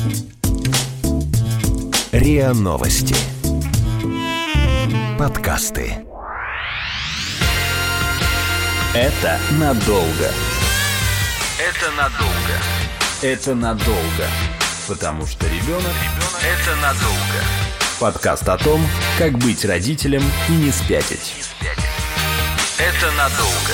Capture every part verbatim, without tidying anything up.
РИА Новости. Подкасты. Это надолго. Это надолго. Это надолго. Потому что ребенок – это надолго. Подкаст о том, как быть родителем и не спятить. Это надолго.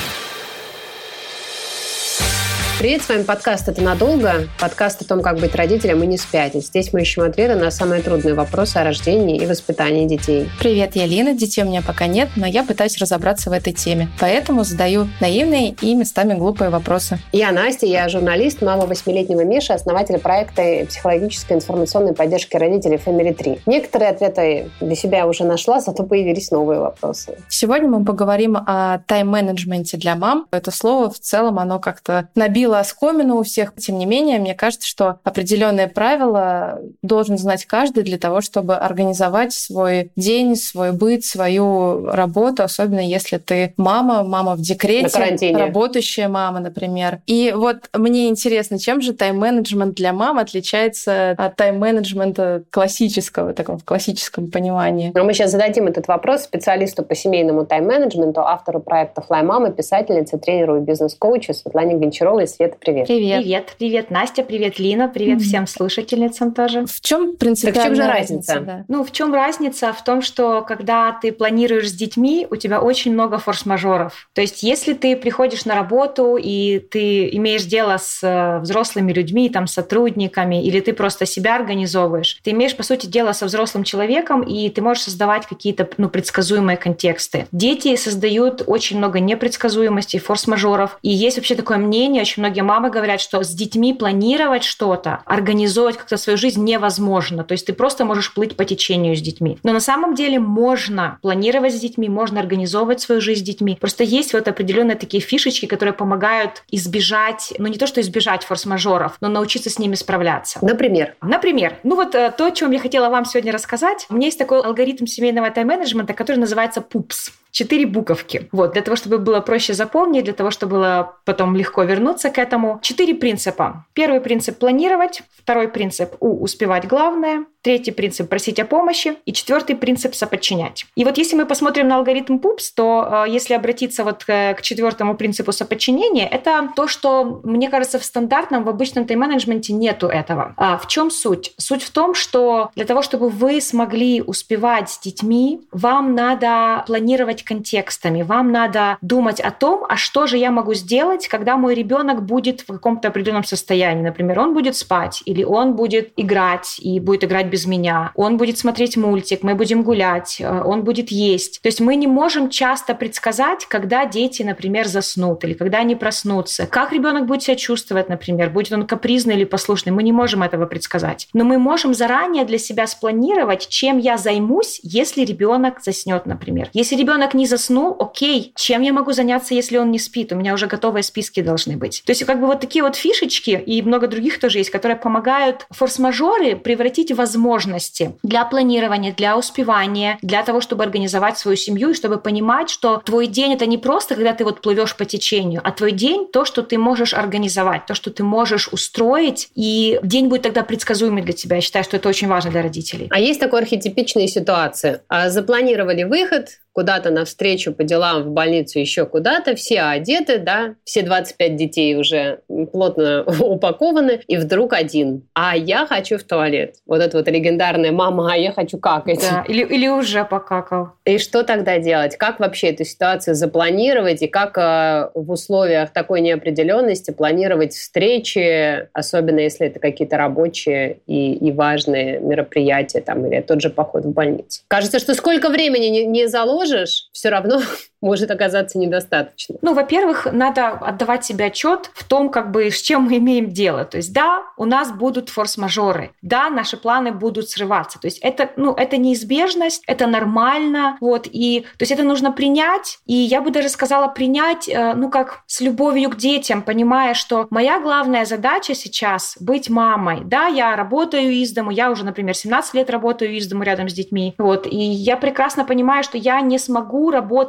Привет, с вами подкаст «Это надолго», подкаст о том, как быть родителем и не спятить. Здесь мы ищем ответы на самые трудные вопросы о рождении и воспитании детей. Привет, я Лина, детей у меня пока нет, но я пытаюсь разобраться в этой теме, поэтому задаю наивные и местами глупые вопросы. Я Настя, я журналист, мама восьмилетнего Миши, основатель проекта психологической информационной поддержки родителей Family три. Некоторые ответы для себя я уже нашла, зато появились новые вопросы. Сегодня мы поговорим о тайм-менеджменте для мам. Это слово в целом, оно как-то набило оскомину у всех. Тем не менее, мне кажется, что определенные правила должен знать каждый для того, чтобы организовать свой день, свой быт, свою работу, особенно если ты мама, мама в декрете, работающая мама, например. И вот мне интересно, чем же тайм-менеджмент для мам отличается от тайм-менеджмента классического, таком в классическом понимании? Но мы сейчас зададим этот вопрос специалисту по семейному тайм-менеджменту, автору проекта Fly Mama, писательнице, тренеру и бизнес-коучу Светлане Гончаровой. Света, привет. Привет. Привет. Привет, Настя. Привет, Лина. Привет mm-hmm. всем слушательницам тоже. В чем принципиальная так в чем же разница? разница? Да. Ну, в чем разница? В том, что когда ты планируешь с детьми, у тебя очень много форс-мажоров. То есть, если ты приходишь на работу и ты имеешь дело с взрослыми людьми, там, сотрудниками, или ты просто себя организовываешь, ты имеешь, по сути, дело со взрослым человеком, и ты можешь создавать какие-то, ну, предсказуемые контексты. Дети создают очень много непредсказуемости, форс-мажоров. И есть вообще такое мнение, очень многие мамы говорят, что с детьми планировать что-то, организовывать как-то свою жизнь невозможно. То есть ты просто можешь плыть по течению с детьми. Но на самом деле можно планировать с детьми, можно организовывать свою жизнь с детьми. Просто есть вот определенные такие фишечки, которые помогают избежать, ну не то что избежать форс-мажоров, но научиться с ними справляться. Например? Например. Ну вот то, о чем я хотела вам сегодня рассказать. У меня есть такой алгоритм семейного тайм-менеджмента, который называется пупс. Четыре буковки. Вот, для того, чтобы было проще запомнить, для того, чтобы было потом легко вернуться к этому. Четыре принципа. Первый принцип – планировать. Второй принцип – у успевать главное. Третий принцип – просить о помощи. И четвертый принцип – соподчинять. И вот если мы посмотрим на алгоритм пупс, то э, если обратиться вот к, к четвертому принципу соподчинения, это то, что, мне кажется, в стандартном, в обычном тайм-менеджменте нету этого. А в чем суть? Суть в том, что для того, чтобы вы смогли успевать с детьми, вам надо планировать контекстами. Вам надо думать о том, а что же я могу сделать, когда мой ребенок будет в каком-то определенном состоянии. Например, он будет спать, или он будет играть и будет играть без меня. Он будет смотреть мультик, мы будем гулять, он будет есть. То есть мы не можем часто предсказать, когда дети, например, заснут или когда они проснутся. Как ребенок будет себя чувствовать, например, будет он капризный или послушный. Мы не можем этого предсказать. Но мы можем заранее для себя спланировать, чем я займусь, если ребенок заснет, например. Если ребенок не заснул, окей, чем я могу заняться, если он не спит? У меня уже готовые списки должны быть. То есть как бы вот такие вот фишечки и много других тоже есть, которые помогают форс-мажоры превратить в возможности для планирования, для успевания, для того, чтобы организовать свою семью и чтобы понимать, что твой день — это не просто, когда ты вот плывешь по течению, а твой день — то, что ты можешь организовать, то, что ты можешь устроить, и день будет тогда предсказуемый для тебя. Я считаю, что это очень важно для родителей. А есть такая архетипичная ситуация. Запланировали выход куда-то навстречу по делам в больницу, еще куда-то, все одеты, да, все двадцать пять детей уже плотно упакованы, и вдруг один. А я хочу в туалет. Вот это вот легендарная «мама, а я хочу какать». Да, или, или уже покакал. И что тогда делать? Как вообще эту ситуацию запланировать, и как э, в условиях такой неопределенности планировать встречи, особенно если это какие-то рабочие и, и важные мероприятия, там, или тот же поход в больницу? Кажется, что сколько времени не, не заложено, все равно может оказаться недостаточно. Ну, во-первых, надо отдавать себе отчет в том, как бы, с чем мы имеем дело. То есть, да, у нас будут форс-мажоры, да, наши планы будут срываться. То есть, это, ну, это неизбежность, это нормально, вот, и, то есть, это нужно принять, и я бы даже сказала принять, ну, как с любовью к детям, понимая, что моя главная задача сейчас — быть мамой. Да, я работаю из дому, я уже, например, семнадцать лет работаю из дому рядом с детьми, вот, и я прекрасно понимаю, что я не смогу работать так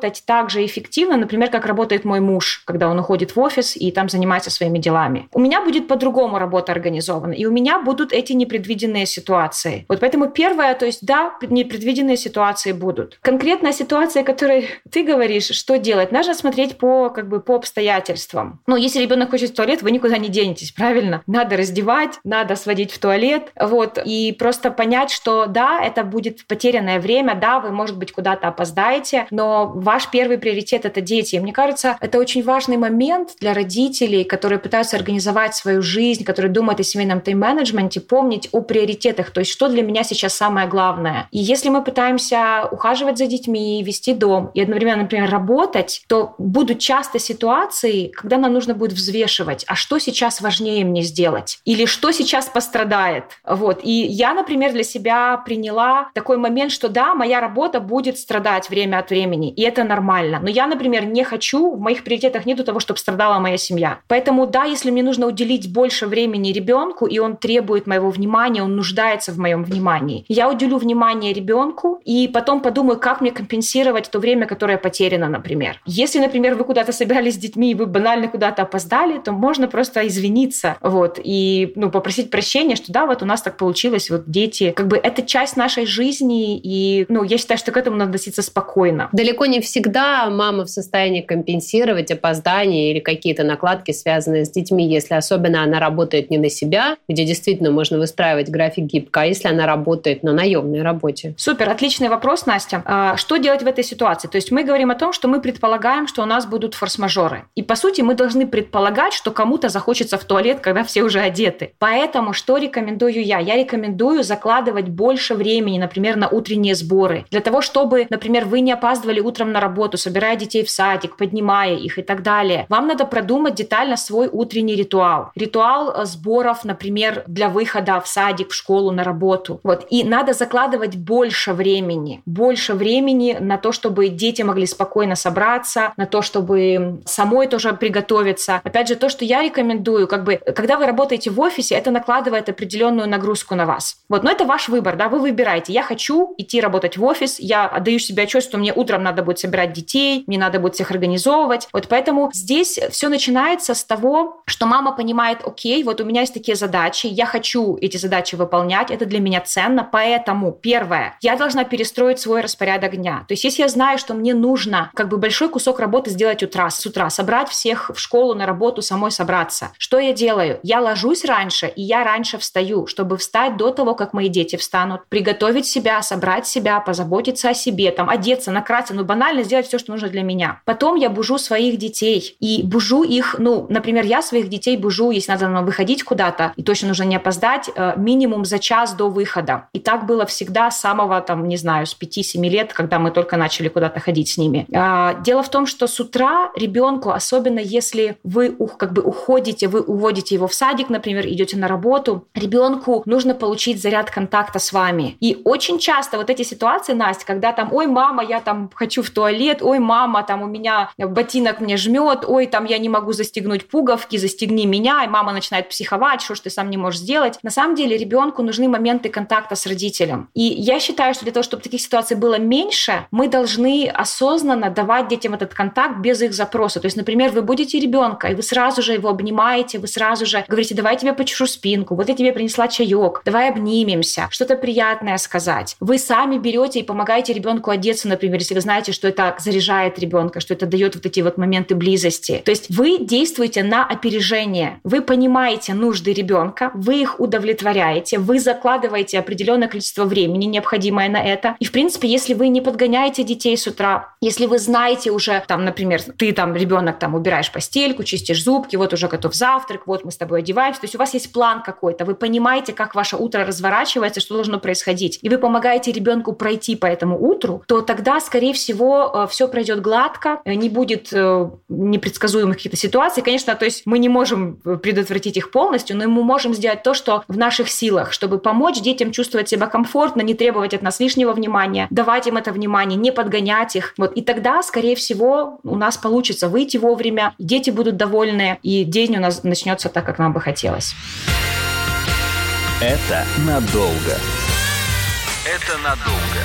так же эффективно, например, как работает мой муж, когда он уходит в офис и там занимается своими делами. У меня будет по-другому работа организована, и у меня будут эти непредвиденные ситуации. Вот поэтому первое, то есть да, непредвиденные ситуации будут. Конкретная ситуация, о которой ты говоришь, что делать? Нужно смотреть по, как бы, по обстоятельствам. Ну, если ребенок хочет в туалет, вы никуда не денетесь, правильно? Надо раздевать, надо сводить в туалет, вот, и просто понять, что да, это будет потерянное время, да, вы, может быть, куда-то опоздаете, но ваш первый приоритет — это дети. И мне кажется, это очень важный момент для родителей, которые пытаются организовать свою жизнь, которые думают о семейном тайм-менеджменте, помнить о приоритетах, то есть что для меня сейчас самое главное. И если мы пытаемся ухаживать за детьми, вести дом и одновременно, например, работать, то будут часто ситуации, когда нам нужно будет взвешивать, а что сейчас важнее мне сделать? Или что сейчас пострадает? Вот. И я, например, для себя приняла такой момент, что да, моя работа будет страдать время от времени, и это нормально. Но я, например, не хочу, в моих приоритетах нету того, чтобы страдала моя семья. Поэтому да, если мне нужно уделить больше времени ребенку, и он требует моего внимания, он нуждается в моем внимании, я уделю внимание ребенку и потом подумаю, как мне компенсировать то время, которое потеряно, например. Если, например, вы куда-то собирались с детьми, и вы банально куда-то опоздали, то можно просто извиниться, вот, и, ну, попросить прощения, что да, вот у нас так получилось, вот дети, как бы это часть нашей жизни, и, ну, я считаю, что к этому надо относиться спокойно. Далеко не всегда мама в состоянии компенсировать опоздания или какие-то накладки, связанные с детьми, если особенно она работает не на себя, где действительно можно выстраивать график гибко, а если она работает на наемной работе. Супер, отличный вопрос, Настя. Что делать в этой ситуации? То есть мы говорим о том, что мы предполагаем, что у нас будут форс-мажоры. И, по сути, мы должны предполагать, что кому-то захочется в туалет, когда все уже одеты. Поэтому что рекомендую я? Я рекомендую закладывать больше времени, например, на утренние сборы. Для того, чтобы, например, вы не опаздывали утром на работу, собирая детей в садик, поднимая их и так далее. Вам надо продумать детально свой утренний ритуал. Ритуал сборов, например, для выхода в садик, в школу, на работу. Вот. И надо закладывать больше времени. Больше времени на то, чтобы дети могли спокойно собраться, на то, чтобы самой тоже приготовиться. Опять же, то, что я рекомендую, как бы, когда вы работаете в офисе, это накладывает определенную нагрузку на вас. Вот. Но это ваш выбор, да, вы выбираете. Я хочу идти работать в офис, я отдаю себе отчет, что мне утром надо будет собирать детей, мне надо будет всех организовывать. Вот поэтому здесь все начинается с того, что мама понимает, окей, вот у меня есть такие задачи, я хочу эти задачи выполнять, это для меня ценно, поэтому, первое, я должна перестроить свой распорядок дня. То есть если я знаю, что мне нужно как бы большой кусок работы сделать утра, с утра, собрать всех в школу, на работу, самой собраться, что я делаю? Я ложусь раньше, и я раньше встаю, чтобы встать до того, как мои дети встанут, приготовить себя, собрать себя, позаботиться о себе, там, одеться, накраситься, ну, банально сделать все, что нужно для меня. Потом я бужу своих детей, и бужу их, ну, например, я своих детей бужу, если надо нам выходить куда-то, и точно нужно не опоздать, минимум за час до выхода. И так было всегда с самого, там, не знаю, с пяти-семи лет, когда мы только начали куда-то ходить с ними. Дело в том, что с утра ребенку, особенно если вы как бы уходите, вы уводите его в садик, например, идете на работу, ребенку нужно получить заряд контакта с вами. И очень часто вот эти ситуации, Настя, когда там, ой, мама, я там хочу в туалет, ой, мама, там у меня ботинок мне жмет, ой, там я не могу застегнуть пуговки, застегни меня, и мама начинает психовать, что ж ты сам не можешь сделать. На самом деле ребенку нужны моменты контакта с родителем. И я считаю, что для того, чтобы таких ситуаций было меньше, мы должны осознанно давать детям этот контакт без их запроса. То есть, например, вы будете ребенка, и вы сразу же его обнимаете, вы сразу же говорите, давай я тебе почешу спинку, вот я тебе принесла чаек, давай обнимемся, что-то приятное сказать. Вы сами берете и помогаете ребенку одеться, например, если вы знаете, что это заряжает ребенка, что это дает вот эти вот моменты близости. То есть вы действуете на опережение. Вы понимаете нужды ребенка, вы их удовлетворяете, вы закладываете определенное количество времени, необходимое на это. И, в принципе, если вы не подгоняете детей с утра, если вы знаете уже, там, например, ты там, ребенок, там, убираешь постельку, чистишь зубки, вот уже готов завтрак, вот мы с тобой одеваемся, то есть у вас есть план какой-то, вы понимаете, как ваше утро разворачивается, что должно происходить, и вы помогаете ребенку пройти по этому утру, то тогда, скорее всего, все пройдет гладко, не будет непредсказуемых каких-то ситуаций. Конечно, то есть мы не можем предотвратить их полностью, но мы можем сделать то, что в наших силах, чтобы помочь детям чувствовать себя комфортно, не требовать от нас лишнего внимания, давать им это внимание, не подгонять их. Вот. И тогда, скорее всего, у нас получится выйти вовремя, дети будут довольны, и день у нас начнется так, как нам бы хотелось. Это надолго. Это надолго.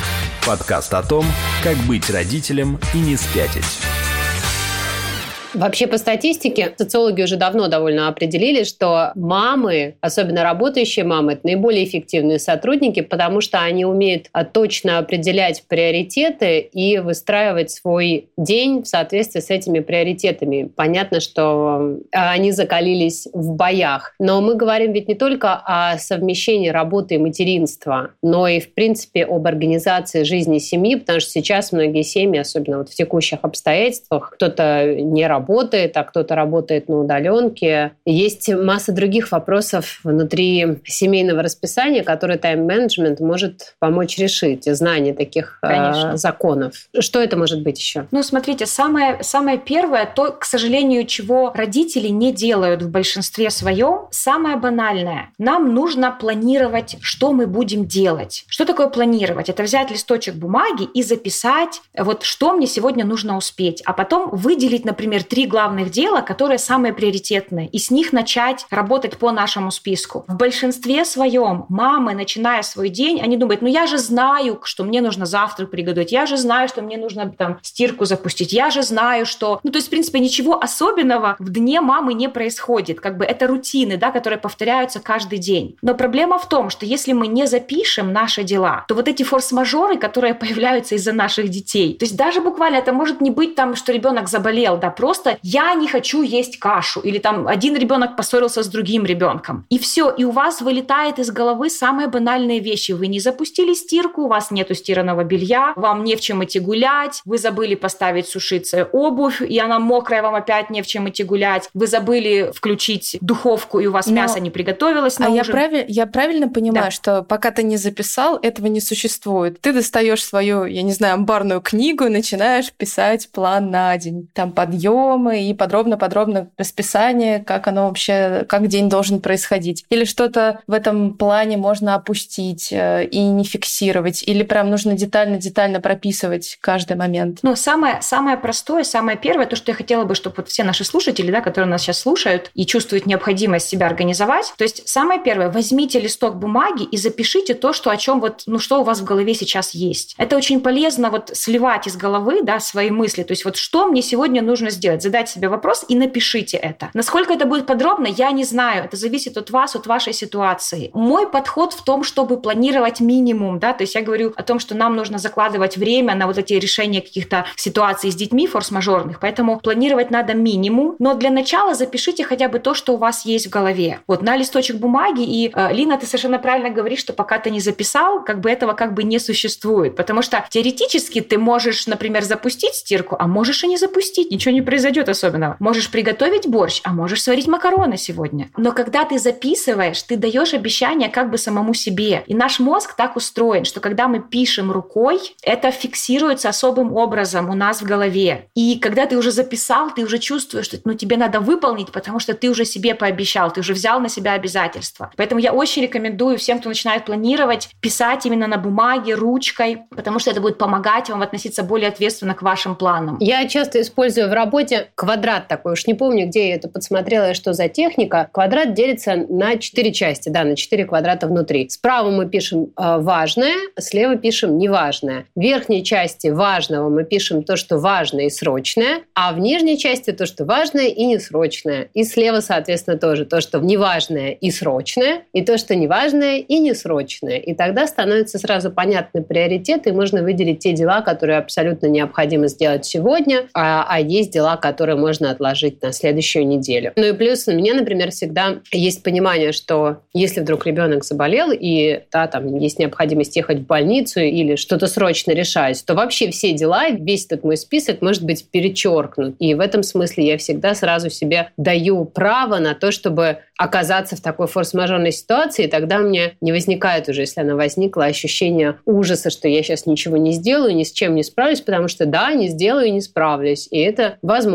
Подкаст о том, как быть родителем и не спятить. Вообще, по статистике, социологи уже давно довольно определили, что мамы, особенно работающие мамы, это наиболее эффективные сотрудники, потому что они умеют точно определять приоритеты и выстраивать свой день в соответствии с этими приоритетами. Понятно, что они закалились в боях. Но мы говорим ведь не только о совмещении работы и материнства, но и, в принципе, об организации жизни семьи, потому что сейчас многие семьи, особенно вот в текущих обстоятельствах, кто-то не работает, работает, а кто-то работает на удаленке. Есть масса других вопросов внутри семейного расписания, которые тайм-менеджмент может помочь решить, знание таких э, законов. Что это может быть еще? Ну, смотрите, самое, самое первое, то, к сожалению, чего родители не делают в большинстве своем, самое банальное. Нам нужно планировать, что мы будем делать. Что такое планировать? Это взять листочек бумаги и записать, вот что мне сегодня нужно успеть, а потом выделить, например, три главных дела, которые самые приоритетные, и с них начать работать по нашему списку. В большинстве своем мамы, начиная свой день, они думают, ну я же знаю, что мне нужно завтрак приготовить, я же знаю, что мне нужно там стирку запустить, я же знаю, что... Ну то есть, в принципе, ничего особенного в дне мамы не происходит. Как бы это рутины, да, которые повторяются каждый день. Но проблема в том, что если мы не запишем наши дела, то вот эти форс-мажоры, которые появляются из-за наших детей, то есть даже буквально это может не быть там, что ребенок заболел, да, просто я не хочу есть кашу, или там один ребенок поссорился с другим ребенком. И все, и у вас вылетает из головы самые банальные вещи. Вы не запустили стирку, у вас нету стиранного белья, вам не в чем идти гулять, вы забыли поставить сушиться обувь, и она мокрая, вам опять не в чем идти гулять, вы забыли включить духовку, и у вас Но... мясо не приготовилось на а ужин. Я, правиль... я правильно понимаю, да. что пока ты не записал, этого не существует. Ты достаешь свою, я не знаю, амбарную книгу и начинаешь писать план на день. Там подъем, и подробно-подробно расписание, как оно вообще, как день должен происходить. Или что-то в этом плане можно опустить и не фиксировать, или прям нужно детально-детально прописывать каждый момент. Ну, самое, самое простое, самое первое, то, что я хотела бы, чтобы вот все наши слушатели, да, которые нас сейчас слушают и чувствуют необходимость себя организовать, то есть самое первое, возьмите листок бумаги и запишите то, что, о чем вот, ну, что у вас в голове сейчас есть. Это очень полезно вот сливать из головы, да, свои мысли, то есть вот что мне сегодня нужно сделать. Задать себе вопрос и напишите это. Насколько это будет подробно, я не знаю. Это зависит от вас, от вашей ситуации. Мой подход в том, чтобы планировать минимум, да, то есть я говорю о том, что нам нужно закладывать время на вот эти решения каких-то ситуаций с детьми форс-мажорных, поэтому планировать надо минимум, но для начала запишите хотя бы то, что у вас есть в голове. Вот на листочек бумаги, и, э, Лина, ты совершенно правильно говоришь, что пока ты не записал, как бы этого как бы не существует, потому что теоретически ты можешь, например, запустить стирку, а можешь и не запустить, ничего не произойдет особенного. Можешь приготовить борщ, а можешь сварить макароны сегодня. Но когда ты записываешь, ты даешь обещание как бы самому себе. И наш мозг так устроен, что когда мы пишем рукой, это фиксируется особым образом у нас в голове. И когда ты уже записал, ты уже чувствуешь, что ну, тебе надо выполнить, потому что ты уже себе пообещал, ты уже взял на себя обязательства. Поэтому я очень рекомендую всем, кто начинает планировать, писать именно на бумаге, ручкой, потому что это будет помогать вам относиться более ответственно к вашим планам. Я часто использую в работе квадрат такой, уж не помню, где я это подсмотрела, что за техника. Квадрат делится на четыре части, да, на четыре квадрата внутри. Справа мы пишем э, важное, слева пишем неважное. В верхней части важного мы пишем то, что важное и срочное, а в нижней части то, что важное и несрочное. И слева, соответственно, тоже то, что неважное и срочное, и то, что неважное и несрочное. И тогда становятся сразу понятны приоритеты, и можно выделить те дела, которые абсолютно необходимо сделать сегодня, а, а есть дела, которые можно отложить на следующую неделю. Ну и плюс у меня, например, всегда есть понимание, что если вдруг ребенок заболел, и да, там есть необходимость ехать в больницу или что-то срочно решать, то вообще все дела, весь этот мой список может быть перечеркнут. И в этом смысле я всегда сразу себе даю право на то, чтобы оказаться в такой форс-мажорной ситуации, и тогда мне не возникает уже, если она возникла, ощущение ужаса, что я сейчас ничего не сделаю, ни с чем не справлюсь, потому что да, не сделаю и не справлюсь. И это возможно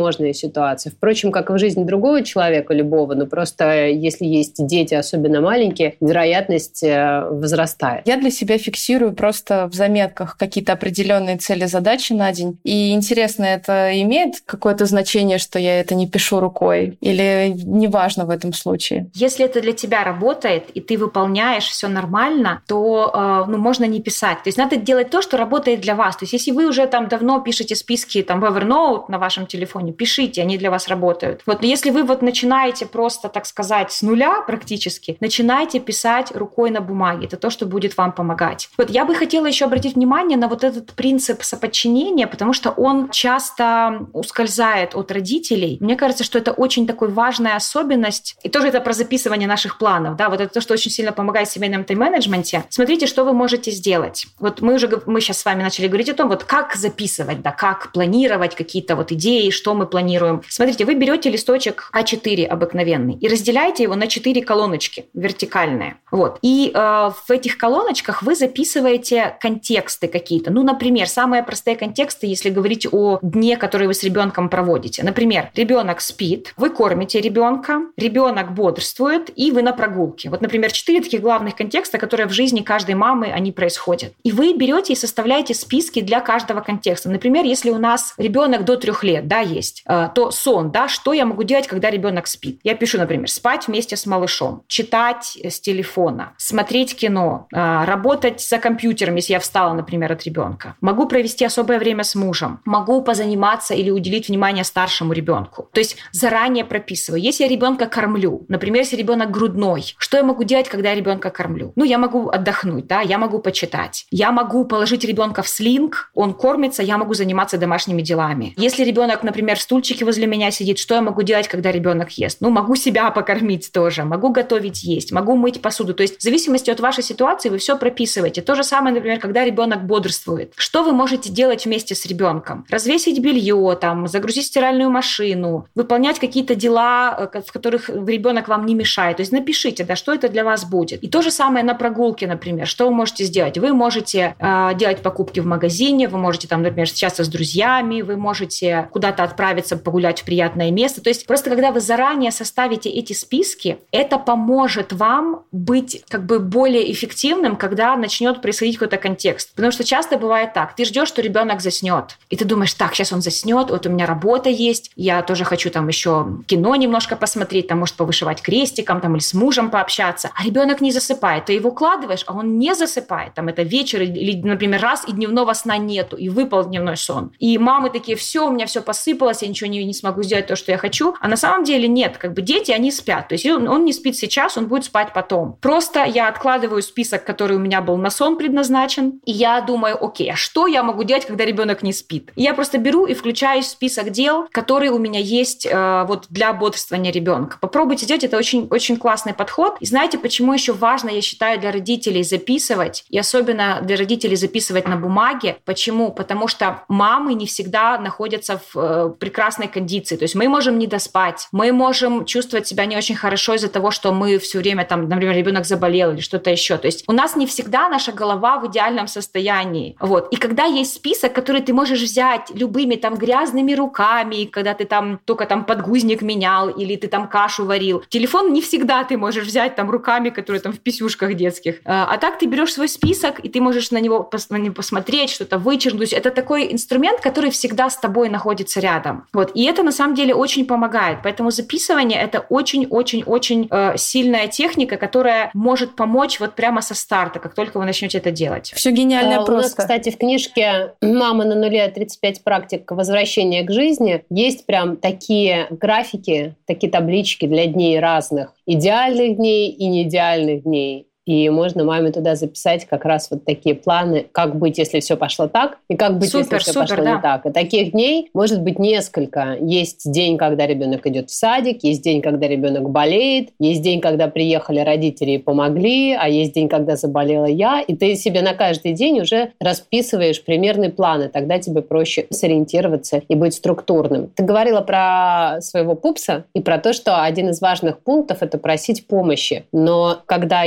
возможные ситуации. Впрочем, как и в жизни другого человека, любого, но просто если есть дети, особенно маленькие, вероятность возрастает. Я для себя фиксирую просто в заметках какие-то определенные цели, задачи на день. И интересно, это имеет какое-то значение, что я это не пишу рукой? Или неважно в этом случае? Если это для тебя работает, и ты выполняешь все нормально, то ну, можно не писать. То есть надо делать то, что работает для вас. То есть если вы уже там давно пишете списки там, в Evernote на вашем телефоне, пишите, они для вас работают. Вот, но если вы вот начинаете просто, так сказать, с нуля практически, начинайте писать рукой на бумаге. Это то, что будет вам помогать. Вот я бы хотела еще обратить внимание на вот этот принцип соподчинения, потому что он часто ускользает от родителей. Мне кажется, что это очень такой важная особенность. И тоже это про записывание наших планов. Да? Вот это то, что очень сильно помогает в семейном тайм-менеджменте. Смотрите, что вы можете сделать. Вот мы уже мы сейчас с вами начали говорить о том, вот как записывать, да, как планировать какие-то вот идеи, что мы планируем. Смотрите, вы берете листочек а четыре обыкновенный и разделяете его на четыре колоночки вертикальные. Вот. И э, в этих колоночках вы записываете контексты какие-то. Ну, например, самые простые контексты, если говорить о дне, который вы с ребенком проводите. Например, ребенок спит, вы кормите ребенка, ребенок бодрствует, и вы на прогулке. Вот, например, четыре таких главных контекста, которые в жизни каждой мамы, они происходят. И вы берете и составляете списки для каждого контекста. Например, если у нас ребенок до трех лет, да, есть, то сон, да, что я могу делать, когда ребенок спит? Я пишу, например, спать вместе с малышом, читать с телефона, смотреть кино, работать за компьютером, если я встала, например, от ребенка. Могу провести особое время с мужем, могу позаниматься или уделить внимание старшему ребенку. То есть заранее прописываю. Если я ребенка кормлю, например, если ребенок грудной, что я могу делать, когда я ребенка кормлю? Ну, я могу отдохнуть, да, я могу почитать. Я могу положить ребенка в слинг, он кормится, я могу заниматься домашними делами. Если ребенок, например, в стульчике возле меня сидит, что я могу делать, когда ребенок ест? Ну, могу себя покормить тоже, могу готовить есть, могу мыть посуду. То есть в зависимости от вашей ситуации вы все прописываете. То же самое, например, когда ребенок бодрствует. Что вы можете делать вместе с ребенком? Развесить белье, там, загрузить стиральную машину, выполнять какие-то дела, в которых ребенок вам не мешает. То есть напишите, да, что это для вас будет. И то же самое на прогулке, например. Что вы можете сделать? Вы можете э, делать покупки в магазине, вы можете, там, например, встречаться с друзьями, вы можете куда-то отправиться погулять в приятное место. То есть просто когда вы заранее составите эти списки, это поможет вам быть как бы более эффективным, когда начнет происходить какой-то контекст. Потому что часто бывает так. Ты ждешь, что ребенок заснет. И ты думаешь, так, сейчас он заснет, вот у меня работа есть, я тоже хочу там еще кино немножко посмотреть, там, может, повышивать крестиком, там, или с мужем пообщаться. А ребенок не засыпает. Ты его укладываешь, а он не засыпает. Там это вечер или, например, раз, и дневного сна нету, и выпал дневной сон. И мамы такие, все, у меня все посыпалось, я ничего не, не смогу сделать то, что я хочу. А на самом деле нет. Как бы дети, они спят. То есть он, он не спит сейчас, он будет спать потом. Просто я откладываю список, который у меня был на сон предназначен, и я думаю, окей, а что я могу делать, когда ребенок не спит? И я просто беру и включаю в список дел, которые у меня есть э, вот для бодрствования ребенка. Попробуйте делать, это очень, очень классный подход. И знаете, почему еще важно, я считаю, для родителей записывать, и особенно для родителей записывать на бумаге? Почему? Потому что мамы не всегда находятся в э, прекрасной кондиции. То есть мы можем не доспать, мы можем чувствовать себя не очень хорошо из-за того, что мы все время, там, например, ребенок заболел или что-то еще. То есть у нас не всегда наша голова в идеальном состоянии. Вот. И когда есть список, который ты можешь взять любыми там грязными руками, когда ты там только там подгузник менял или ты там кашу варил. Телефон не всегда ты можешь взять там руками, которые там в писюшках детских. А так ты берешь свой список, и ты можешь на него, на него посмотреть, что-то вычеркнуть. Это такой инструмент, который всегда с тобой находится рядом. Вот. И это на самом деле очень помогает. Поэтому записывание — это очень-очень-очень э, сильная техника, которая может помочь вот прямо со старта, как только вы начнете это делать. Все гениально а, просто. У нас, кстати, в книжке «Мама на нуле. тридцать пять практик возвращения к жизни» есть прям такие графики, такие таблички для дней разных. Идеальных дней и неидеальных дней. И можно маме туда записать как раз вот такие планы, как быть, если все пошло так, и как быть, супер, если все супер, пошло да. не так. И таких дней может быть несколько. Есть день, когда ребенок идет в садик, есть день, когда ребенок болеет, есть день, когда приехали родители и помогли, а есть день, когда заболела я. И ты себе на каждый день уже расписываешь примерные планы. Тогда тебе проще сориентироваться и быть структурным. Ты говорила про своего пупса и про то, что один из важных пунктов — это просить помощи. Но когда я сама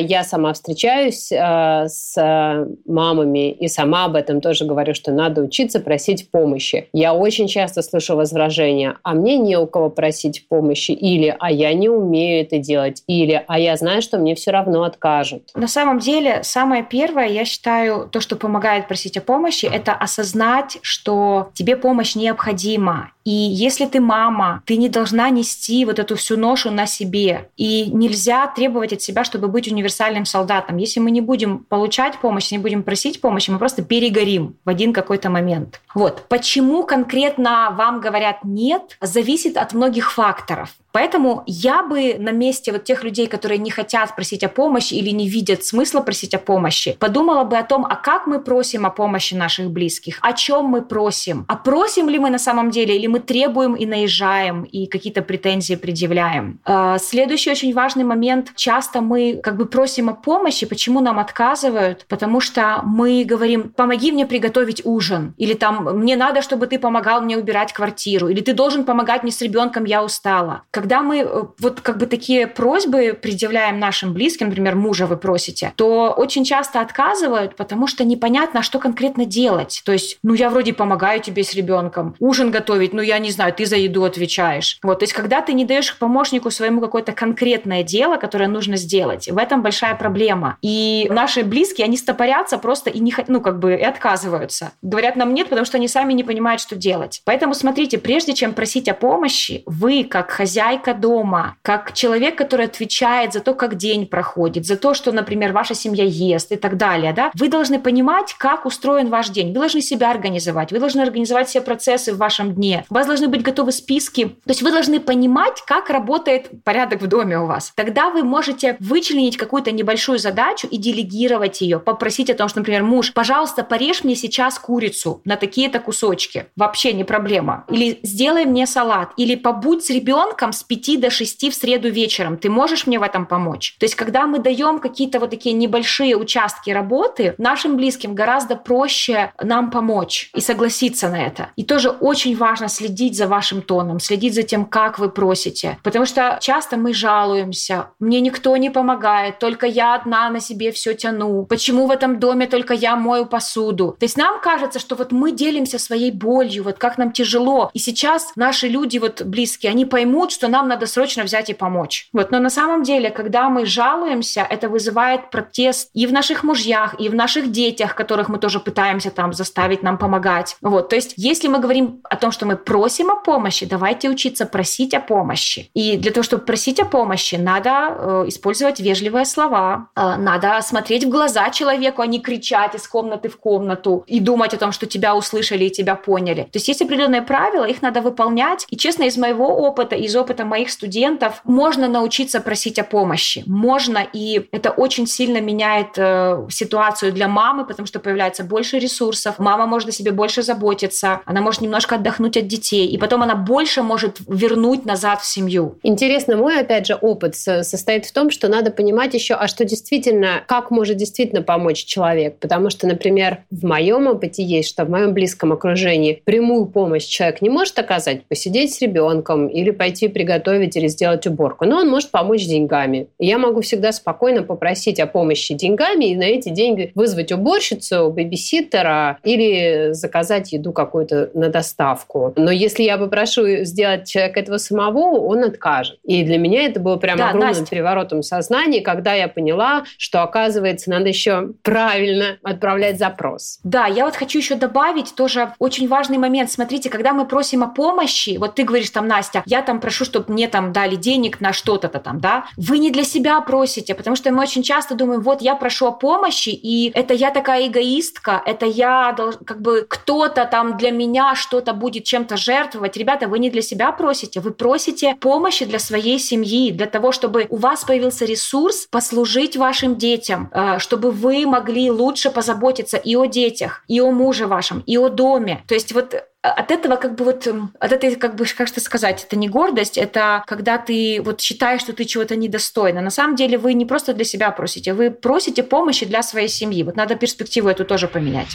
сама встречаюсь э, с э, мамами и сама об этом тоже говорю, что надо учиться просить помощи. Я очень часто слышу возражения: а мне не у кого просить помощи, или а я не умею это делать, или а я знаю, что мне все равно откажут. На самом деле, самое первое, я считаю, то, что помогает просить о помощи, это осознать, что тебе помощь необходима. И если ты мама, ты не должна нести вот эту всю ношу на себе. И нельзя требовать от себя, чтобы быть универсальным солдатом. Если мы не будем получать помощь, не будем просить помощи, мы просто перегорим в один какой-то момент. Вот. Почему конкретно вам говорят «нет», зависит от многих факторов. Поэтому я бы на месте вот тех людей, которые не хотят просить о помощи или не видят смысла просить о помощи, подумала бы о том, а как мы просим о помощи наших близких, о чем мы просим, а просим ли мы на самом деле, или мы требуем и наезжаем, и какие-то претензии предъявляем. Следующий очень важный момент. Часто мы как бы просим о помощи. Почему нам отказывают? Потому что мы говорим: помоги мне приготовить ужин, или там мне надо, чтобы ты помогал мне убирать квартиру, или ты должен помогать мне с ребенком, я устала. Когда мы вот как бы такие просьбы предъявляем нашим близким, например, мужа вы просите, то очень часто отказывают, потому что непонятно, что конкретно делать. То есть, ну я вроде помогаю тебе с ребенком, ужин готовить, ну я не знаю, ты за еду отвечаешь. Вот, то есть, когда ты не даешь помощнику своему какое-то конкретное дело, которое нужно сделать, в этом большая проблема. И наши близкие, они стопорятся просто и не, ну как бы и отказываются. Говорят нам нет, потому что они сами не понимают, что делать. Поэтому смотрите, прежде чем просить о помощи, вы как хозяйка дома, как человек, который отвечает за то, как день проходит, за то, что, например, ваша семья ест и так далее, да, вы должны понимать, как устроен ваш день. Вы должны себя организовать, вы должны организовать все процессы в вашем дне. У вас должны быть готовы списки. То есть вы должны понимать, как работает порядок в доме у вас. Тогда вы можете вычленить какую-то небольшую задачу и делегировать ее, попросить о том, что, например, муж, пожалуйста, порежь мне сейчас курицу на такие-то кусочки. Вообще не проблема. Или сделай мне салат. Или побудь с ребенком с пяти до шести в среду вечером. Ты можешь мне в этом помочь? То есть, когда мы даем какие-то вот такие небольшие участки работы, нашим близким гораздо проще нам помочь и согласиться на это. И тоже очень важно следить за вашим тоном, следить за тем, как вы просите. Потому что часто мы жалуемся. Мне никто не помогает, только я одна на себе все тяну. Почему в этом доме только я мою посуду? То есть нам кажется, что вот мы делимся своей болью, вот как нам тяжело. И сейчас наши люди вот близкие, они поймут, что нам надо срочно взять и помочь. Вот. Но на самом деле, когда мы жалуемся, это вызывает протест и в наших мужьях, и в наших детях, которых мы тоже пытаемся там заставить нам помогать. Вот. То есть, если мы говорим о том, что мы просим о помощи, давайте учиться просить о помощи. И для того, чтобы просить о помощи, надо э, использовать вежливые слова, э, надо смотреть в глаза человеку, а не кричать из комнаты в комнату и думать о том, что тебя услышали и тебя поняли. То есть, есть определенные правила, их надо выполнять. И, честно, из моего опыта, из опыта моих студентов, можно научиться просить о помощи. Можно, и это очень сильно меняет э, ситуацию для мамы, потому что появляется больше ресурсов, мама может о себе больше заботиться, она может немножко отдохнуть от детей, и потом она больше может вернуть назад в семью. Интересно, мой, опять же, опыт состоит в том, что надо понимать еще, а что действительно, как может действительно помочь человек. Потому что, например, в моем опыте есть, что в моем близком окружении прямую помощь человек не может оказать, посидеть с ребенком или пойти приготовить или сделать уборку, но он может помочь деньгами. И я могу всегда спокойно попросить о помощи деньгами и на эти деньги вызвать уборщицу, бэбиситера или заказать еду какую-то на доставку. Но если я попрошу сделать человека этого самого, он откажет. И для меня это было прям да, огромным Настя. переворотом сознания, когда я поняла, что, оказывается, надо еще правильно отправлять запрос. Да, я вот хочу еще добавить тоже очень важный момент. Смотрите, когда мы просим о помощи, вот ты говоришь там, Настя, я там прошу, чтобы мне там дали денег на что-то там, да, вы не для себя просите, потому что мы очень часто думаем, вот я прошу о помощи, и это я такая эгоистка, это я, долж... как бы кто-то там для меня что-то будет чем-то жертвовать. Ребята, вы не для себя просите, вы просите помощи для своей семьи, для того, чтобы у вас появился ресурс послужить вашим детям, чтобы вы могли лучше позаботиться и о детях, и о муже вашем, и о доме. То есть вот от этого как бы вот, от этой как бы, как что сказать, это не гордость, это когда ты вот считаешь, что ты чего-то недостойна. На самом деле вы не просто для себя просите, вы просите помощи для своей семьи. Вот надо перспективу эту тоже поменять.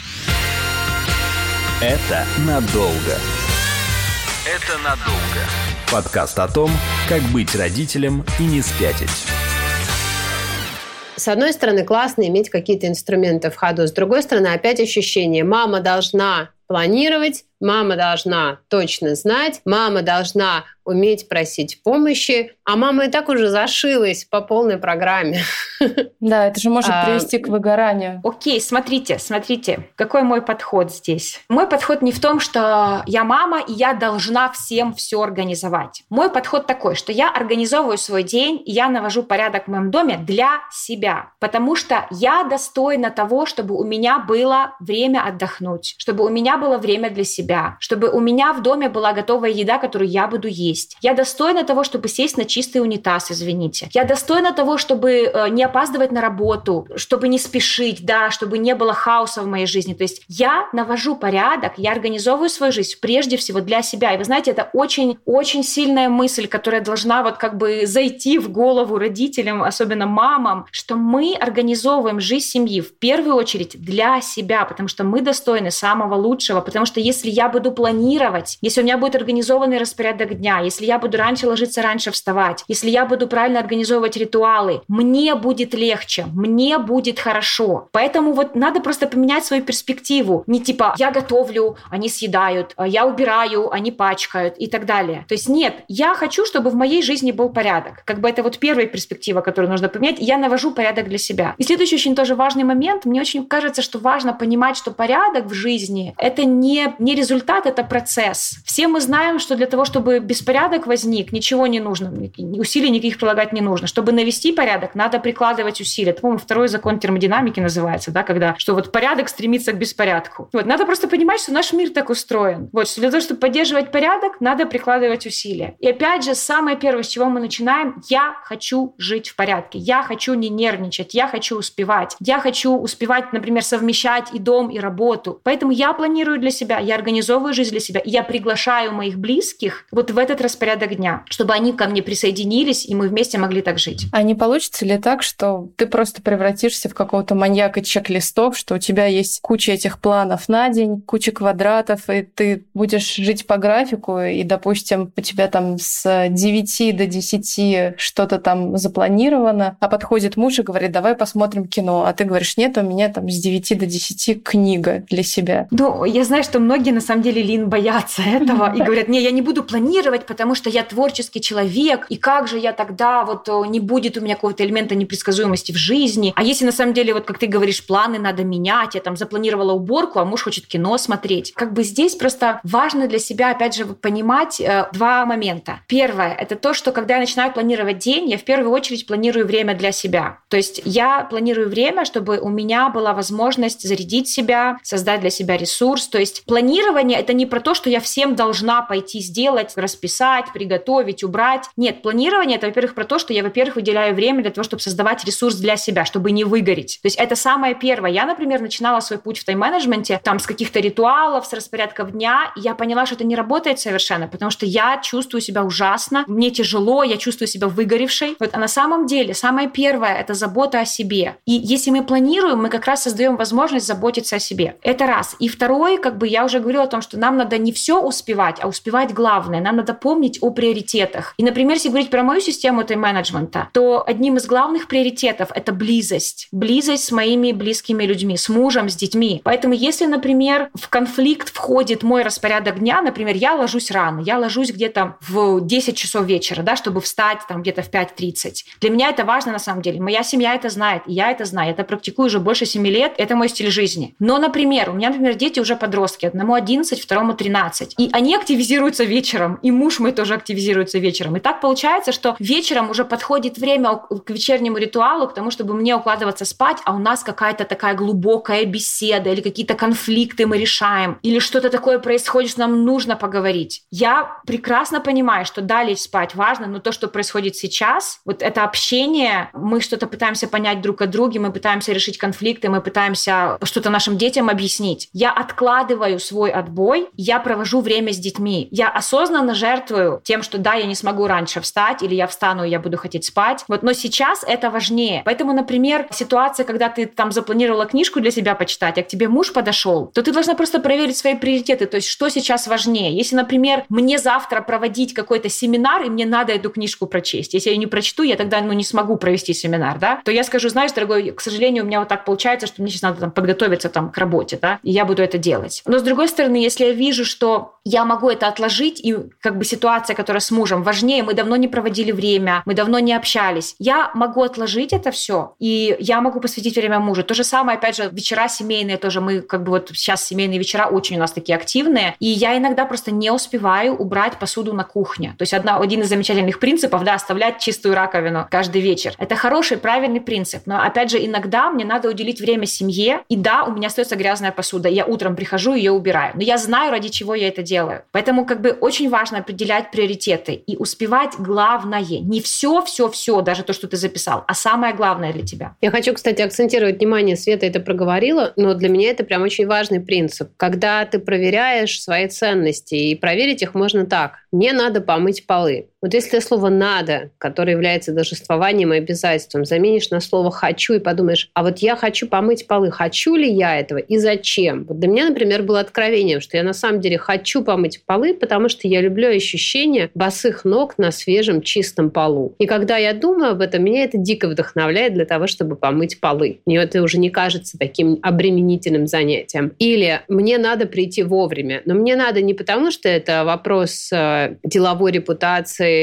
Это надолго. Это надолго. Подкаст о том, как быть родителем и не спятить. С одной стороны, классно иметь какие-то инструменты в ходу. С другой стороны, опять ощущение. Мама должна планировать, мама должна точно знать, мама должна уметь просить помощи, а мама и так уже зашилась по полной программе. Да, это же может привести к выгоранию. Окей, смотрите, смотрите, какой мой подход здесь. Мой подход не в том, что я мама, и я должна всем все организовать. Мой подход такой, что я организовываю свой день, и я навожу порядок в моем доме для себя, потому что я достойна того, чтобы у меня было время отдохнуть, чтобы у меня было время для себя, чтобы у меня в доме была готовая еда, которую я буду есть. Я достойна того, чтобы сесть на чистый унитаз, извините. Я достойна того, чтобы не опаздывать на работу, чтобы не спешить, да, чтобы не было хаоса в моей жизни. То есть я навожу порядок, я организовываю свою жизнь прежде всего для себя. И вы знаете, это очень-очень сильная мысль, которая должна вот как бы зайти в голову родителям, особенно мамам, что мы организовываем жизнь семьи в первую очередь для себя, потому что мы достойны самого лучшего, потому что если я буду планировать, если у меня будет организованный распорядок дня, если я буду раньше ложиться, раньше вставать, если я буду правильно организовывать ритуалы, мне будет легче, мне будет хорошо. Поэтому вот надо просто поменять свою перспективу. Не типа я готовлю, они съедают, я убираю, они пачкают и так далее. То есть нет, я хочу, чтобы в моей жизни был порядок. Как бы это вот первая перспектива, которую нужно поменять. Я навожу порядок для себя. И следующий очень тоже важный момент. Мне очень кажется, что важно понимать, что порядок в жизни — это не, не результат, это процесс. Все мы знаем, что для того, чтобы беспорядок возник, ничего не нужно, усилий никаких прилагать не нужно. Чтобы навести порядок, надо прикладывать усилия. Это, по-моему, второй закон термодинамики называется, да, когда, что вот порядок стремится к беспорядку. Вот, надо просто понимать, что наш мир так устроен. Вот, что для того, чтобы поддерживать порядок, надо прикладывать усилия. И опять же, самое первое, с чего мы начинаем, я хочу жить в порядке, я хочу не нервничать, я хочу успевать, я хочу успевать, например, совмещать и дом, и работу. Поэтому я планирую для себя, я организовываю жизнь для себя, и я приглашаю моих близких вот в этот распорядок дня, чтобы они ко мне присоединились, и мы вместе могли так жить. А не получится ли так, что ты просто превратишься в какого-то маньяка чек-листов, что у тебя есть куча этих планов на день, куча квадратов, и ты будешь жить по графику, и, допустим, у тебя там с девяти до десяти что-то там запланировано, а подходит муж и говорит, давай посмотрим кино, а ты говоришь, нет, у меня там с девяти до десяти книга для себя. Ну, я знаю, что многие на самом деле, Лин, боятся этого и говорят, не, я не буду планировать, потому что я творческий человек, и как же я тогда, вот не будет у меня какого-то элемента непредсказуемости в жизни. А если на самом деле, вот как ты говоришь, планы надо менять, я там запланировала уборку, а муж хочет кино смотреть. Как бы здесь просто важно для себя, опять же, понимать э, два момента. Первое, это то, что когда я начинаю планировать день, я в первую очередь планирую время для себя. То есть я планирую время, чтобы у меня была возможность зарядить себя, создать для себя ресурс. То есть планирование — это не про то, что я всем должна пойти сделать, расписать, приготовить, убрать. Нет, планирование — это, во-первых, про то, что я, во-первых, выделяю время для того, чтобы создавать ресурс для себя, чтобы не выгореть. То есть это самое первое. Я, например, начинала свой путь в тайм-менеджменте там с каких-то ритуалов, с распорядков дня, и я поняла, что это не работает совершенно, потому что я чувствую себя ужасно, мне тяжело, я чувствую себя выгоревшей. Вот, а на самом деле самое первое — это забота о себе. И если мы планируем, мы как раз создаем возможность заботиться о себе. Это раз. И второе, как бы я уже говорила о том, что нам надо не все успевать, а успевать главное. Нам надо помнить о приоритетах. И, например, если говорить про мою систему тайм-менеджмента, то одним из главных приоритетов — это близость. Близость с моими близкими людьми, с мужем, с детьми. Поэтому если, например, в конфликт входит мой распорядок дня, например, я ложусь рано, я ложусь где-то в десять часов вечера, да, чтобы встать там где-то в пять тридцать. Для меня это важно на самом деле. Моя семья это знает, и я это знаю. Я это практикую уже больше семи лет. Это мой стиль жизни. Но, например, у меня, например, дети уже подростки. Одному одиннадцать, второму тринадцать. И они активизируются вечером. И муж мой тоже активизируется вечером. И так получается, что вечером уже подходит время к вечернему ритуалу, к тому, чтобы мне укладываться спать, а у нас какая-то такая глубокая беседа или какие-то конфликты мы решаем, или что-то такое происходит, что нам нужно поговорить. Я прекрасно понимаю, что да, лечь спать важно, но то, что происходит сейчас, вот это общение, мы что-то пытаемся понять друг о друге, мы пытаемся решить конфликты, мы пытаемся что-то нашим детям объяснить. Я откладываю свой отбой, я провожу время с детьми. Я осознанно жертвую тем, что да, я не смогу раньше встать, или я встану, и я буду хотеть спать. Вот, но сейчас это важнее. Поэтому, например, ситуация, когда ты там запланировала книжку для себя почитать, а к тебе муж подошел, то ты должна просто проверить свои приоритеты, то есть что сейчас важнее. Если, например, мне завтра проводить какой-то семинар, и мне надо эту книжку прочесть, если я ее не прочту, я тогда ну, не смогу провести семинар, да, то я скажу, знаешь, дорогой, к сожалению, у меня вот так получается, что мне сейчас надо там, подготовиться там, к работе, да, и я буду это делать. Но, с другой стороны, если я вижу, что я могу это отложить, и как бы ситуация, которая с мужем важнее, мы давно не проводили время, мы давно не общались, я могу отложить это все, и я могу посвятить время мужу. То же самое, опять же, вечера семейные тоже, мы как бы вот сейчас семейные вечера очень у нас такие активные, и я иногда просто не успеваю убрать посуду на кухне. То есть одна, один из замечательных принципов, да, оставлять чистую раковину каждый вечер. Это хороший, правильный принцип, но, опять же, иногда мне надо уделить время семье, и да, у меня остается грязная посуда, я утром прихожу, ее убираю, но я знаю, ради чего я это делаю. Поэтому как бы очень важно определять приоритеты и успевать главное. Не все, все, все, даже то, что ты записал, а самое главное для тебя. Я хочу, кстати, акцентировать внимание, Света это проговорила, но для меня это прям очень важный принцип. Когда ты проверяешь свои ценности, и проверить их можно так. Мне надо помыть полы. Вот если слово «надо», которое является должествованием и обязательством, заменишь на слово «хочу» и подумаешь, а вот я хочу помыть полы, хочу ли я этого и зачем? Вот для меня, например, было откровением, что я на самом деле хочу помыть полы, потому что я люблю ощущение босых ног на свежем чистом полу. И когда я думаю об этом, меня это дико вдохновляет для того, чтобы помыть полы. Мне это уже не кажется таким обременительным занятием. Или мне надо прийти вовремя. Но мне надо не потому, что это вопрос деловой репутации,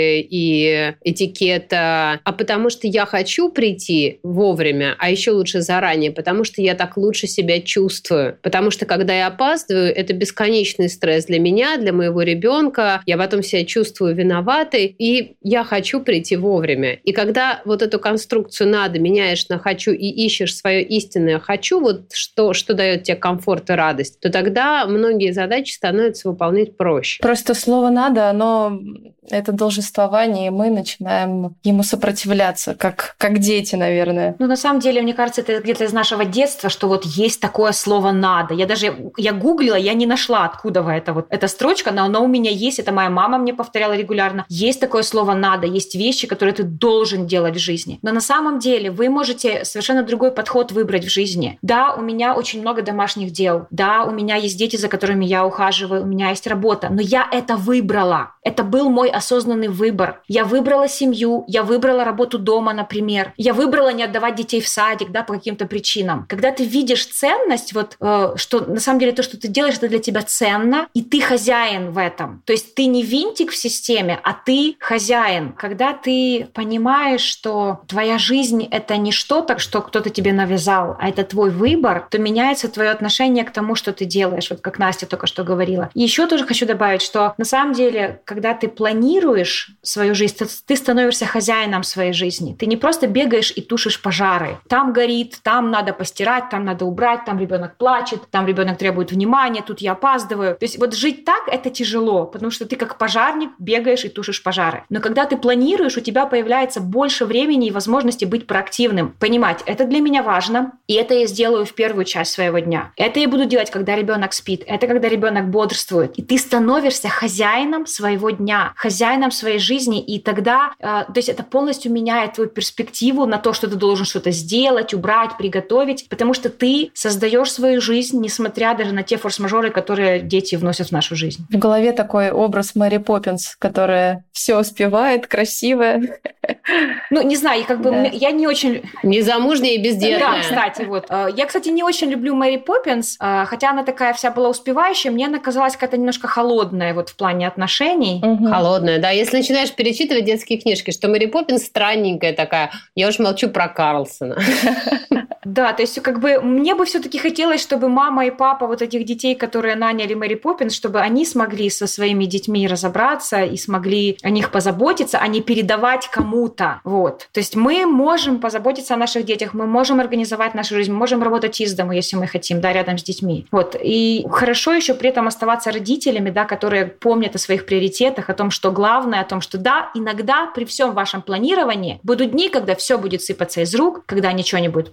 и этикета, а потому что я хочу прийти вовремя, а еще лучше заранее, потому что я так лучше себя чувствую. Потому что когда я опаздываю, это бесконечный стресс для меня, для моего ребенка, я потом себя чувствую виноватой, и я хочу прийти вовремя. И когда вот эту конструкцию «надо» меняешь на «хочу» и ищешь свое истинное «хочу», вот что, что дает тебе комфорт и радость, то тогда многие задачи становятся выполнять проще. Просто слово «надо», оно это должествование, и мы начинаем ему сопротивляться, как, как дети, наверное. Ну, на самом деле, мне кажется, это где-то из нашего детства, что вот есть такое слово «надо». Я даже, я гуглила, я не нашла, откуда это вот эта строчка, но она у меня есть, это моя мама мне повторяла регулярно. Есть такое слово «надо», есть вещи, которые ты должен делать в жизни. Но на самом деле вы можете совершенно другой подход выбрать в жизни. Да, у меня очень много домашних дел. Да, у меня есть дети, за которыми я ухаживаю, у меня есть работа, но я это выбрала. Это был мой осознанный выбор. Я выбрала семью, я выбрала работу дома, например. Я выбрала не отдавать детей в садик, да, по каким-то причинам. Когда ты видишь ценность, вот, э, что на самом деле то, что ты делаешь, это для тебя ценно, и ты хозяин в этом. То есть ты не винтик в системе, а ты хозяин. Когда ты понимаешь, что твоя жизнь — это не что-то, что кто-то тебе навязал, а это твой выбор, то меняется твое отношение к тому, что ты делаешь, вот как Настя только что говорила. И еще тоже хочу добавить, что на самом деле, когда ты планируешь свою жизнь, ты становишься хозяином своей жизни. Ты не просто бегаешь и тушишь пожары. Там горит, там надо постирать, там надо убрать, там ребенок плачет, там ребенок требует внимания, тут я опаздываю. То есть вот жить так — это тяжело, потому что ты как пожарник бегаешь и тушишь пожары. Но когда ты планируешь, у тебя появляется больше времени и возможности быть проактивным. Понимать, это для меня важно, и это я сделаю в первую часть своего дня. Это я буду делать, когда ребенок спит, это когда ребенок бодрствует. И ты становишься хозяином своего дня, хозяином своей жизни, и тогда, э, то есть это полностью меняет твою перспективу на то, что ты должен что-то сделать, убрать, приготовить, потому что ты создаешь свою жизнь, несмотря даже на те форс-мажоры, которые дети вносят в нашу жизнь. В голове такой образ Мэри Поппинс, которая все успевает, красивая. Ну, не знаю, как бы да. я не очень... Незамужняя и бездетная. Да, кстати, вот. Я, кстати, не очень люблю Мэри Поппинс, хотя она такая вся была успевающая, мне она казалась какая-то немножко холодная вот в плане отношений. Угу. Холодная, да. Если начинаешь перечитывать детские книжки, что Мэри Поппинс странненькая такая, я уж молчу про Карлсона. Да, то есть как бы мне бы все-таки хотелось, чтобы мама и папа вот этих детей, которые наняли Мэри Поппинс, чтобы они смогли со своими детьми разобраться и смогли о них позаботиться, а не передавать кому-то. Вот. То есть мы можем позаботиться о наших детях, мы можем организовать нашу жизнь, мы можем работать из дома, если мы хотим, да, рядом с детьми. Вот. И хорошо еще при этом оставаться родителями, да, которые помнят о своих приоритетах, о том, что главное, о том, что да, иногда при всем вашем планировании будут дни, когда все будет сыпаться из рук, когда ничего не будет получаться,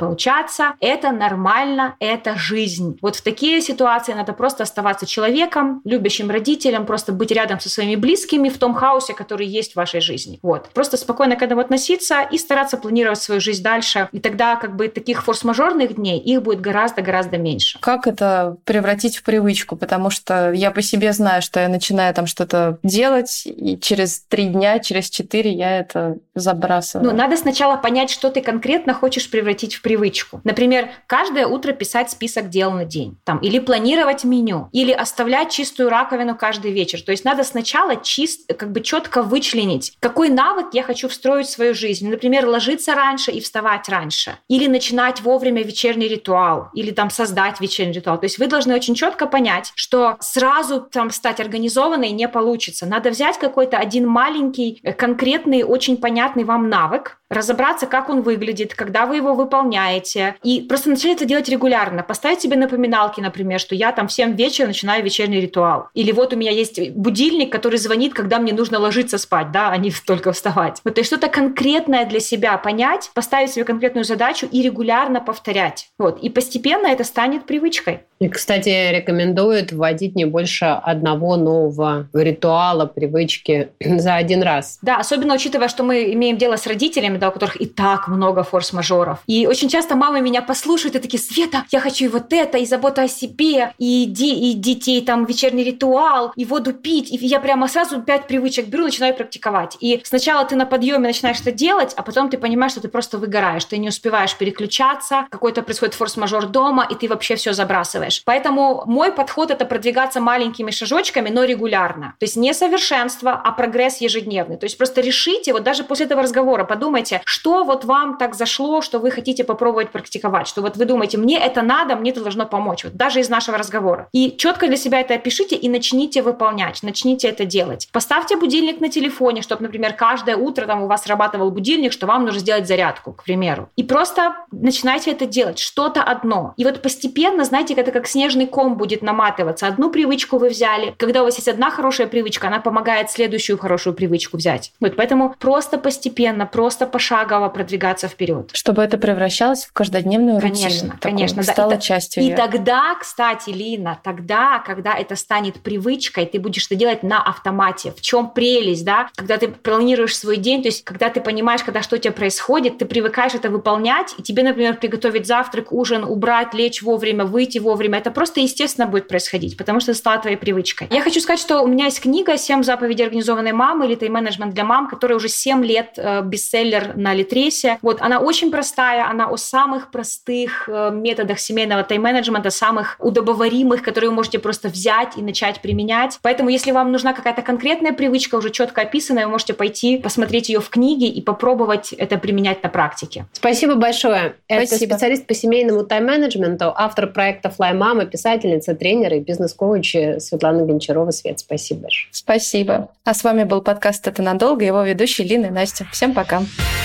бояться. Это нормально, это жизнь. Вот в такие ситуации надо просто оставаться человеком, любящим родителем, просто быть рядом со своими близкими в том хаосе, который есть в вашей жизни. Вот. Просто спокойно к этому относиться и стараться планировать свою жизнь дальше. И тогда как бы таких форс-мажорных дней, их будет гораздо-гораздо меньше. Как это превратить в привычку? Потому что я по себе знаю, что я начинаю там что-то делать, и через три дня, через четыре я это забрасываю. Ну, надо сначала понять, что ты конкретно хочешь превратить в привычку. Например, каждое утро писать список дел на день. Там, или планировать меню, или оставлять чистую раковину каждый вечер. То есть надо сначала чист, как бы четко вычленить, какой навык я хочу встроить в свою жизнь. Например, ложиться раньше и вставать раньше. Или начинать вовремя вечерний ритуал. Или там создать вечерний ритуал. То есть вы должны очень четко понять, что сразу там стать организованной не получится. Надо взять какой-то один маленький, конкретный, очень понятный вам навык, разобраться, как он выглядит, когда вы его выполняете. И просто начать это делать регулярно. Поставить себе напоминалки, например, что я там в семь вечера начинаю вечерний ритуал. Или вот у меня есть будильник, который звонит, когда мне нужно ложиться спать, да, а не только вставать. Вот, то есть что-то конкретное для себя понять, поставить себе конкретную задачу и регулярно повторять. Вот. И постепенно это станет привычкой. И, кстати, рекомендуют вводить не больше одного нового ритуала, привычки за один раз. Да, особенно учитывая, что мы имеем дело с родителями, да, у которых и так много форс-мажоров. И очень часто мамы меня послушают и такие: Света, я хочу и вот это, и забота о себе, и, ди, и детей, там, вечерний ритуал, и воду пить. И я прямо сразу пять привычек беру, начинаю практиковать. И сначала ты на подъеме начинаешь это делать, а потом ты понимаешь, что ты просто выгораешь, ты не успеваешь переключаться, какой-то происходит форс-мажор дома, и ты вообще все забрасываешь. Поэтому мой подход — это продвигаться маленькими шажочками, но регулярно. То есть не совершенство, а прогресс ежедневный. То есть просто решите, вот даже после этого разговора подумайте, что вот вам так зашло, что вы хотите попробовать практиковать, что вот вы думаете, мне это надо, мне это должно помочь, вот даже из нашего разговора. И четко для себя это опишите и начните выполнять, начните это делать. Поставьте будильник на телефоне, чтобы, например, каждое утро там у вас срабатывал будильник, что вам нужно сделать зарядку, к примеру. И просто начинайте это делать, что-то одно. И вот постепенно, знаете, это как снежный ком будет наматываться. Одну привычку вы взяли. Когда у вас есть одна хорошая привычка, она помогает следующую хорошую привычку взять. Вот поэтому просто постепенно, просто пошагово продвигаться вперед. Чтобы это превращалось в каждодневную рутину. Конечно, конечно. Да. Стало и, частью и ее. тогда, кстати, Лина, тогда, когда это станет привычкой, ты будешь это делать на автомате. В чем прелесть, да? Когда ты планируешь свой день, то есть когда ты понимаешь, когда что у тебя происходит, ты привыкаешь это выполнять, и тебе, например, приготовить завтрак, ужин, убрать, лечь вовремя, выйти вовремя. Это просто естественно будет происходить, потому что это стало твоей привычкой. Я хочу сказать, что у меня есть книга «Семь заповедей организованной мамы» или «Тайм-менеджмент для мам», которая уже семь лет э, бестселлер на Литресе. Вот, она очень простая, она о самых простых э, методах семейного тайм-менеджмента, самых удобоваримых, которые вы можете просто взять и начать применять. Поэтому, если вам нужна какая-то конкретная привычка, уже четко описанная, вы можете пойти посмотреть ее в книге и попробовать это применять на практике. Спасибо большое. Спасибо. Это специалист по семейному тайм-менеджменту, автор проекта Fly Mama, писательница, тренер и бизнес-коуч Светлана Гончарова. Свет, спасибо большое. Спасибо. А с вами был подкаст «Это надолго», его ведущие Лина и Настя. Всем пока.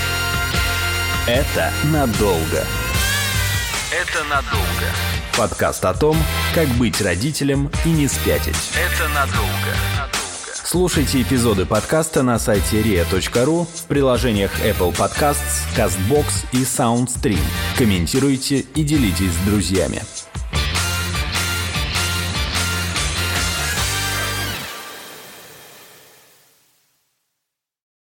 Это надолго. Это надолго. Подкаст о том, как быть родителем и не спятить. Это надолго. Слушайте эпизоды подкаста на сайте риа точка ру, в приложениях Apple Podcasts, CastBox и SoundStream. Комментируйте и делитесь с друзьями.